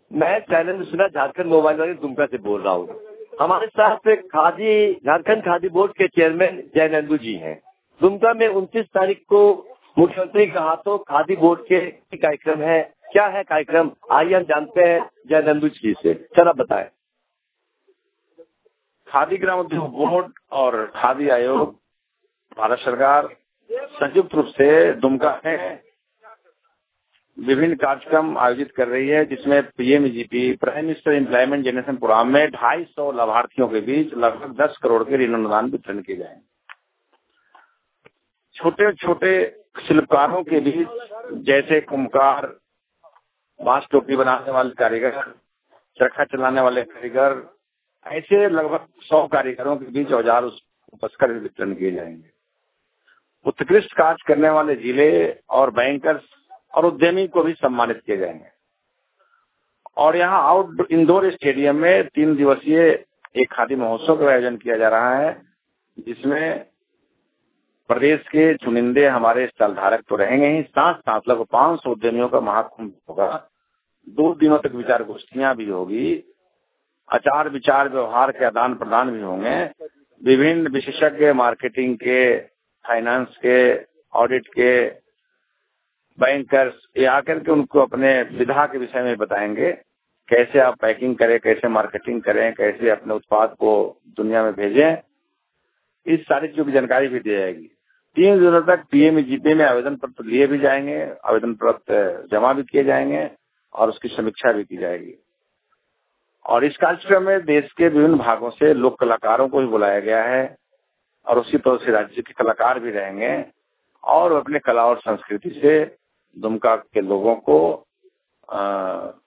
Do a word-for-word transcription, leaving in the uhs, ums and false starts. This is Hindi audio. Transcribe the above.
मैं शैलेंद्र सिन्हा झारखंड मोबाइल वाले दुमका से बोल रहा हूँ। हमारे साथ खादी झारखंड खादी बोर्ड के चेयरमैन जयनंदू जी हैं। दुमका में उनतीस तारीख को मुख्यमंत्री के हाथों खादी बोर्ड के कार्यक्रम है। क्या है कार्यक्रम, आइए हम जानते हैं जयनंदू जी से। सर आप बताएं। खादी ग्राम उद्योग बोर्ड और खादी आयोग भारत सरकार संयुक्त रूप से दुमका में विभिन्न कार्यक्रम आयोजित कर रही है, जिसमें PMEGP prime minister employment generation programme में ढाई सौ लाभार्थियों के बीच लगभग दस करोड़ के ऋण अनुदान वितरण किए जाएंगे। छोटे छोटे शिल्पकारों के बीच जैसे कुम्हार, बांस टोकरी बनाने वाले कारीगर, चरखा चलाने वाले कारीगर, ऐसे लगभग सौ कारीगरों के बीच औजार उपस्कर वितरण किए जाएंगे। उत्कृष्ट कार्य करने वाले जिले और बैंकर्स और उद्यमी को भी सम्मानित किए जाएंगे। और यहाँ आउट इंडोर स्टेडियम में तीन दिवसीय एक खादी महोत्सव का आयोजन किया जा रहा है, जिसमें प्रदेश के चुनिंदे हमारे स्टॉल धारक तो रहेंगे ही, साथ साथ लगभग पांच सौ उद्यमियों का महाकुंभ होगा। दो दिनों तक विचार गोष्ठियां भी होगी, आचार विचार व्यवहार के आदान प्रदान भी होंगे। विभिन्न विशेषज्ञ मार्केटिंग के, फाइनेंस के, ऑडिट के, बैंकर्स ये आकर के उनको अपने विधा के विषय में बताएंगे, कैसे आप पैकिंग करें, कैसे मार्केटिंग करें, कैसे अपने उत्पाद को दुनिया में भेजें। इस सारी चीजों की जानकारी भी दी जाएगी। तीन दिनों तक पीएमईजीपी में आवेदन पत्र लिए भी जाएंगे, आवेदन पत्र जमा भी किए जाएंगे और उसकी समीक्षा भी की जाएगी। और इस कार्यक्रम में देश के विभिन्न भागों से लोक कलाकारों को भी बुलाया गया है और उसी तरह से राज्य के कलाकार भी रहेंगे और अपने कला और संस्कृति से दुमका के लोगों को आ,